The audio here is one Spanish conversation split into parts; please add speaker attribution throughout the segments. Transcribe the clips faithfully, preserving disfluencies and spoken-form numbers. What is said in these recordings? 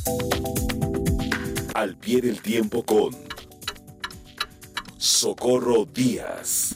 Speaker 1: Al pie del tiempo con Socorro Díaz.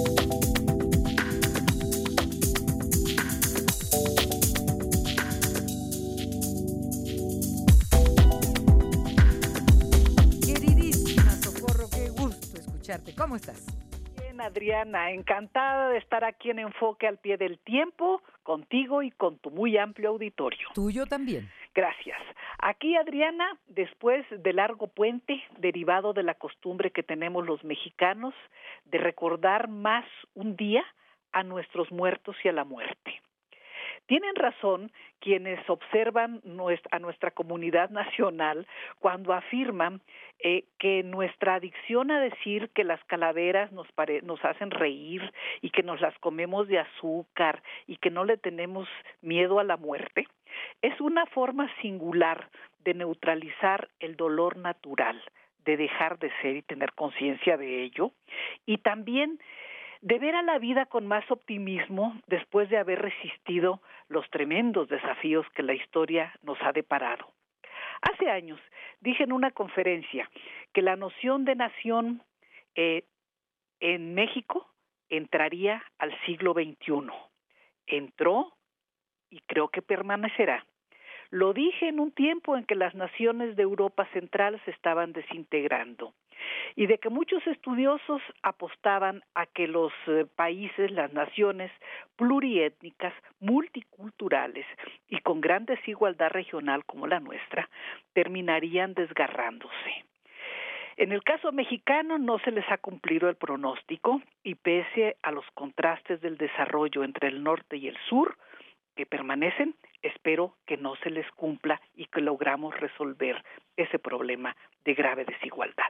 Speaker 2: Queridísima Socorro, qué gusto escucharte. ¿Cómo estás?
Speaker 3: Bien, Adriana, encantada de estar aquí en Enfoque al pie del tiempo, contigo y con tu muy amplio auditorio.
Speaker 2: Tuyo también.
Speaker 3: Gracias. Aquí, Adriana, después de largo puente, derivado de la costumbre que tenemos los mexicanos de recordar más un día a nuestros muertos y a la muerte. Tienen razón quienes observan a nuestra comunidad nacional cuando afirman eh, que nuestra adicción a decir que las calaveras nos, pare- nos hacen reír y que nos las comemos de azúcar y que no le tenemos miedo a la muerte es una forma singular de neutralizar el dolor natural, de dejar de ser y tener conciencia de ello, y también de ver a la vida con más optimismo después de haber resistido los tremendos desafíos que la historia nos ha deparado. Hace años dije en una conferencia que la noción de nación eh, en México entraría al siglo veintiuno. Entró y creo que permanecerá. Lo dije en un tiempo en que las naciones de Europa Central se estaban desintegrando y de que muchos estudiosos apostaban a que los eh, países, las naciones pluriétnicas, multiculturales y con gran desigualdad regional como la nuestra, terminarían desgarrándose. En el caso mexicano no se les ha cumplido el pronóstico y pese a los contrastes del desarrollo entre el norte y el sur, que permanecen, espero que no se les cumpla y que logramos resolver ese problema de grave desigualdad.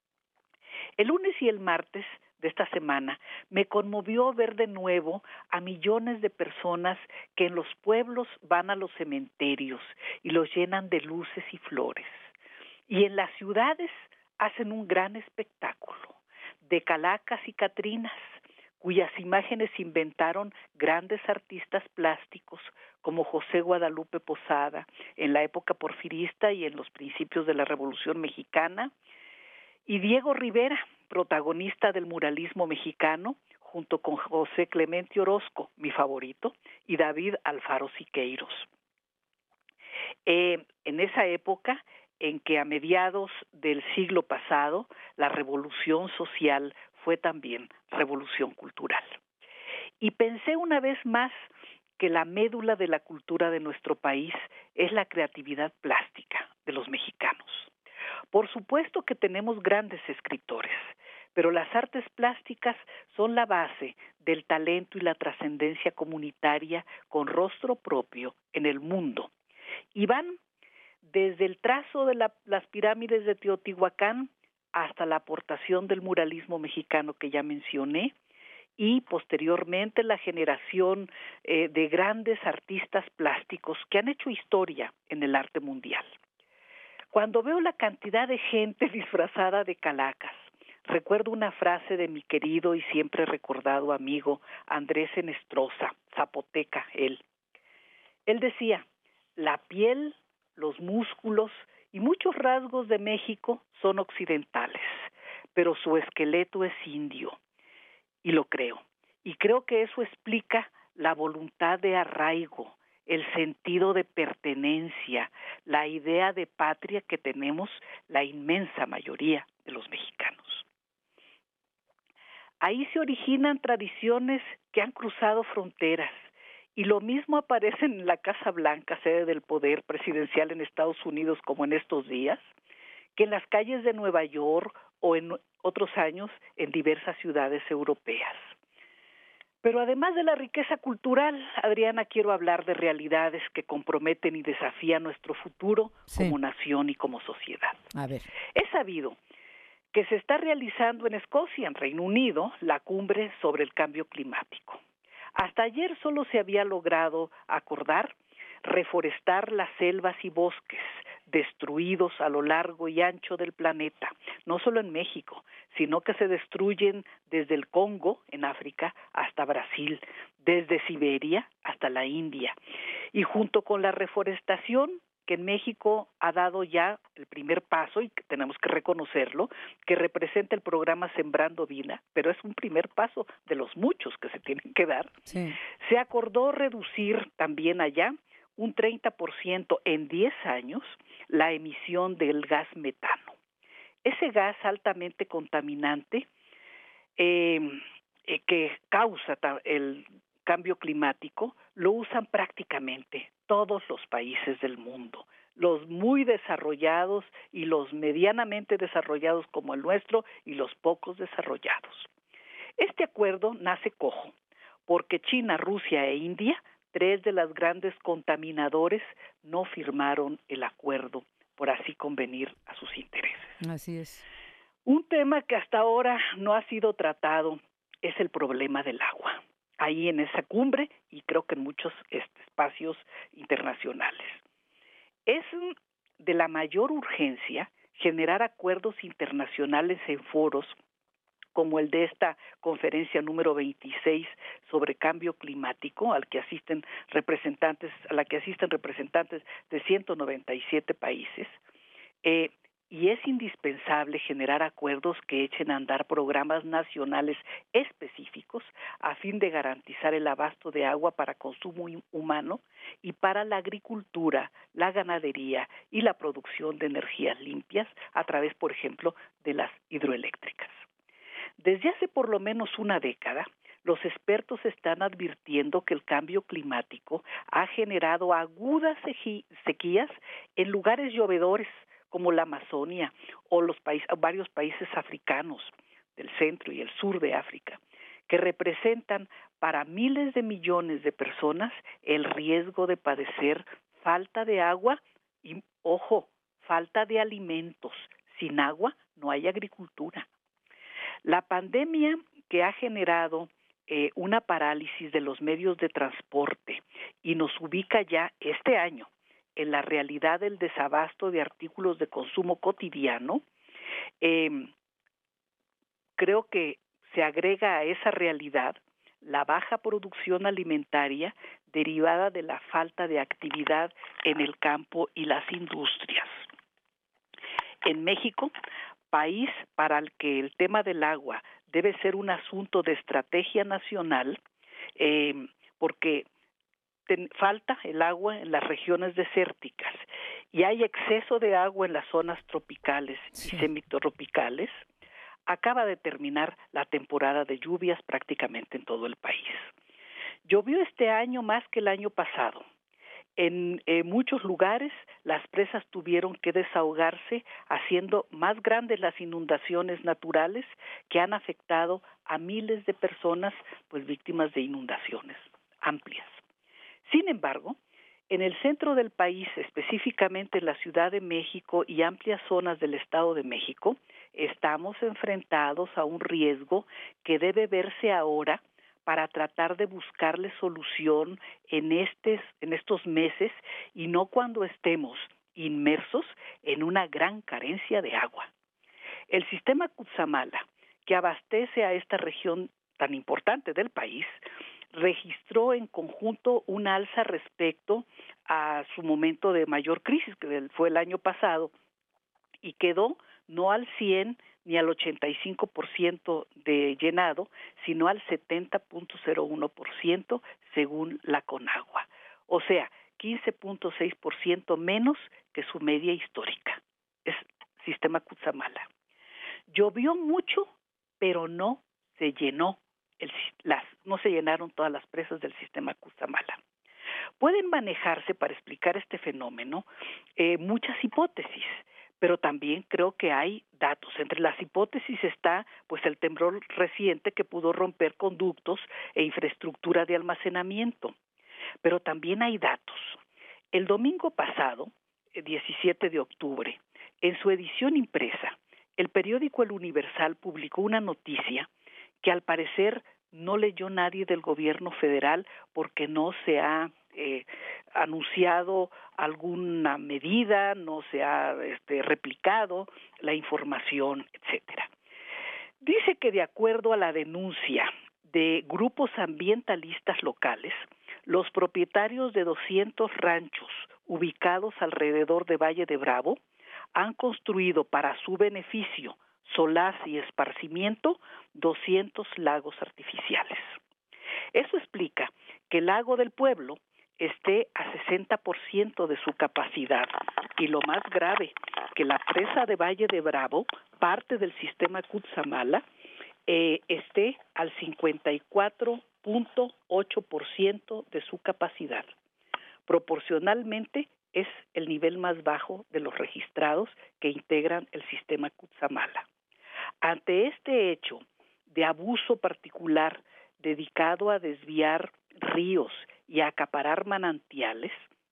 Speaker 3: El lunes y el martes de esta semana me conmovió ver de nuevo a millones de personas que en los pueblos van a los cementerios y los llenan de luces y flores. Y en las ciudades hacen un gran espectáculo de calacas y catrinas, cuyas imágenes inventaron grandes artistas plásticos como José Guadalupe Posada en la época porfirista y en los principios de la Revolución Mexicana, y Diego Rivera, protagonista del muralismo mexicano, junto con José Clemente Orozco, mi favorito, y David Alfaro Siqueiros. Eh, en esa época en que a mediados del siglo pasado la revolución social fue también revolución cultural. Y pensé una vez más que la médula de la cultura de nuestro país es la creatividad plástica de los mexicanos. Por supuesto que tenemos grandes escritores, pero las artes plásticas son la base del talento y la trascendencia comunitaria con rostro propio en el mundo. Y van desde el trazo de la, las pirámides de Teotihuacán hasta la aportación del muralismo mexicano que ya mencioné, y posteriormente la generación eh, de grandes artistas plásticos que han hecho historia en el arte mundial. Cuando veo la cantidad de gente disfrazada de calacas, recuerdo una frase de mi querido y siempre recordado amigo Andrés Enestrosa, zapoteca él. Él decía, la piel, los músculos y muchos rasgos de México son occidentales, pero su esqueleto es indio. Y lo creo. Y creo que eso explica la voluntad de arraigo, el sentido de pertenencia, la idea de patria que tenemos la inmensa mayoría de los mexicanos. Ahí se originan tradiciones que han cruzado fronteras y lo mismo aparece en la Casa Blanca, sede del poder presidencial en Estados Unidos como en estos días, que en las calles de Nueva York o en otros años en diversas ciudades europeas. Pero además de la riqueza cultural, Adriana, quiero hablar de realidades que comprometen y desafían nuestro futuro sí. como nación y como sociedad.
Speaker 2: A ver.
Speaker 3: Es sabido que se está realizando en Escocia, en Reino Unido, la cumbre sobre el cambio climático. Hasta ayer solo se había logrado acordar reforestar las selvas y bosques destruidos a lo largo y ancho del planeta, no solo en México, sino que se destruyen desde el Congo, en África, hasta Brasil, desde Siberia hasta la India. Y junto con la reforestación que en México ha dado ya el primer paso, y que tenemos que reconocerlo, que representa el programa Sembrando Vida, pero es un primer paso de los muchos que se tienen que dar.
Speaker 2: Sí.
Speaker 3: Se acordó reducir también allá un treinta por ciento en diez años la emisión del gas metano. Ese gas altamente contaminante eh, eh, que causa el cambio climático, lo usan prácticamente todos los países del mundo, los muy desarrollados y los medianamente desarrollados como el nuestro y los pocos desarrollados. Este acuerdo nace cojo, porque China, Rusia e India, tres de las grandes contaminadores, no firmaron el acuerdo por así convenir a sus intereses.
Speaker 2: Así es.
Speaker 3: Un tema que hasta ahora no ha sido tratado es el problema del agua, ahí en esa cumbre y creo que en muchos este, espacios internacionales. Es de la mayor urgencia generar acuerdos internacionales en foros como el de esta conferencia número veintiséis sobre cambio climático, al que asisten representantes, a la que asisten representantes de ciento noventa y siete países, eh, y es indispensable generar acuerdos que echen a andar programas nacionales específicos a fin de garantizar el abasto de agua para consumo humano y para la agricultura, la ganadería y la producción de energías limpias a través, por ejemplo, de las hidroeléctricas. Desde hace por lo menos una década, los expertos están advirtiendo que el cambio climático ha generado agudas sequías en lugares llovedores como la Amazonia o los países, varios países africanos del centro y el sur de África, que representan para miles de millones de personas el riesgo de padecer falta de agua y, ojo, falta de alimentos. Sin agua no hay agricultura. La pandemia que ha generado eh, una parálisis de los medios de transporte y nos ubica ya este año en la realidad del desabasto de artículos de consumo cotidiano, eh, creo que se agrega a esa realidad la baja producción alimentaria derivada de la falta de actividad en el campo y las industrias. En México, país para el que el tema del agua debe ser un asunto de estrategia nacional, eh, porque ten, falta el agua en las regiones desérticas y hay exceso de agua en las zonas tropicales sí. y semitropicales, acaba de terminar la temporada de lluvias prácticamente en todo el país. Llovió este año más que el año pasado. En eh, muchos lugares las presas tuvieron que desahogarse, haciendo más grandes las inundaciones naturales que han afectado a miles de personas, pues víctimas de inundaciones amplias. Sin embargo, en el centro del país, específicamente en la Ciudad de México y amplias zonas del Estado de México, estamos enfrentados a un riesgo que debe verse ahora para tratar de buscarle solución en, estes, en estos meses y no cuando estemos inmersos en una gran carencia de agua. El sistema Cutzamala, que abastece a esta región tan importante del país, registró en conjunto un alza respecto a su momento de mayor crisis, que fue el año pasado, y quedó no al cien ni al ochenta y cinco por ciento de llenado, sino al setenta punto cero uno por ciento según la Conagua. O sea, quince punto seis por ciento menos que su media histórica. Es sistema Cutzamala. Llovió mucho, pero no se llenó, el, las, no se llenaron todas las presas del sistema Cutzamala. Pueden manejarse para explicar este fenómeno eh, muchas hipótesis, pero también creo que hay datos. Entre las hipótesis está pues el temblor reciente que pudo romper conductos e infraestructura de almacenamiento. Pero también hay datos. El domingo pasado, diecisiete de octubre, en su edición impresa, el periódico El Universal publicó una noticia que al parecer no leyó nadie del gobierno federal porque no se ha eh, anunciado alguna medida, no se ha este, replicado la información, etcétera. Dice que de acuerdo a la denuncia de grupos ambientalistas locales, Los propietarios de doscientos ranchos ubicados alrededor de Valle de Bravo han construido para su beneficio, solaz y esparcimiento doscientos lagos artificiales. Eso explica que el lago del pueblo esté a sesenta por ciento de su capacidad y lo más grave, que la presa de Valle de Bravo, parte del sistema Cutzamala, eh, esté al cincuenta y cuatro punto ocho por ciento de su capacidad. Proporcionalmente es el nivel más bajo de los registrados que integran el sistema Cutzamala. Ante este hecho de abuso particular dedicado a desviar ríos y a acaparar manantiales,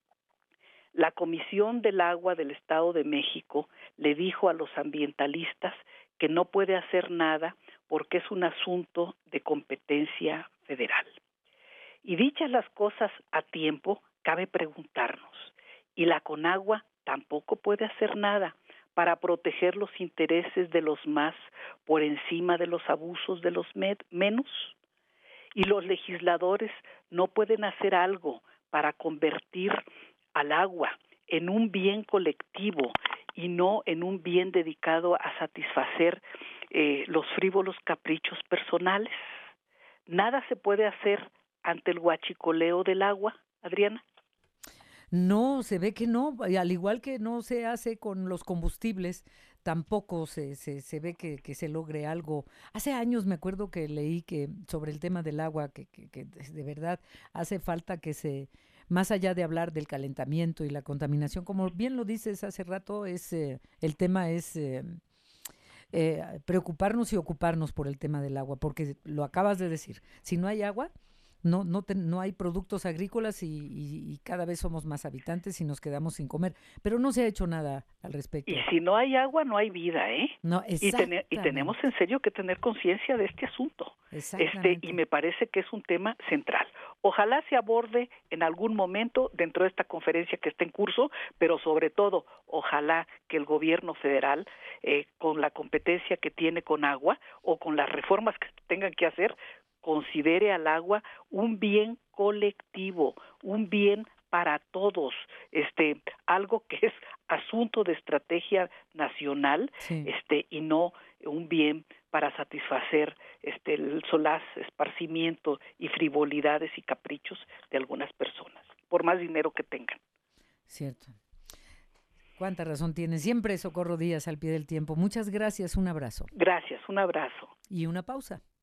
Speaker 3: la Comisión del Agua del Estado de México le dijo a los ambientalistas que no puede hacer nada porque es un asunto de competencia federal. Y dichas las cosas a tiempo, cabe preguntarnos, ¿y la Conagua tampoco puede hacer nada para proteger los intereses de los más por encima de los abusos de los med- menos? ¿Y los legisladores no pueden hacer algo para convertir al agua en un bien colectivo y no en un bien dedicado a satisfacer eh, los frívolos caprichos personales? ¿Nada se puede hacer ante el huachicoleo del agua, Adriana?
Speaker 2: No, se ve que no, y al igual que no se hace con los combustibles, tampoco se, se, se ve que, que se logre algo. Hace años me acuerdo que leí que sobre el tema del agua, que, que, que de verdad hace falta que se, más allá de hablar del calentamiento y la contaminación, como bien lo dices hace rato, es eh, el tema es eh, eh, preocuparnos y ocuparnos por el tema del agua, porque lo acabas de decir, si no hay agua, no no te, no hay productos agrícolas y, y, y cada vez somos más habitantes y nos quedamos sin comer, pero no se ha hecho nada al respecto.
Speaker 3: Y si no hay agua, no hay vida, ¿eh?
Speaker 2: No,
Speaker 3: y, ten- y tenemos en serio que tener conciencia de este asunto. Este, y me parece que es un tema central. Ojalá se aborde en algún momento dentro de esta conferencia que está en curso, pero sobre todo, ojalá que el gobierno federal, eh, con la competencia que tiene con agua o con las reformas que tengan que hacer, considere al agua un bien colectivo, un bien para todos, este, algo que es asunto de estrategia nacional, sí. este, y no un bien para satisfacer este el solaz esparcimiento y frivolidades y caprichos de algunas personas, por más dinero que tengan.
Speaker 2: Cierto. Cuánta razón tiene. Siempre Socorro Díaz al pie del tiempo. Muchas gracias, un abrazo.
Speaker 3: Gracias, un abrazo.
Speaker 2: Y una pausa.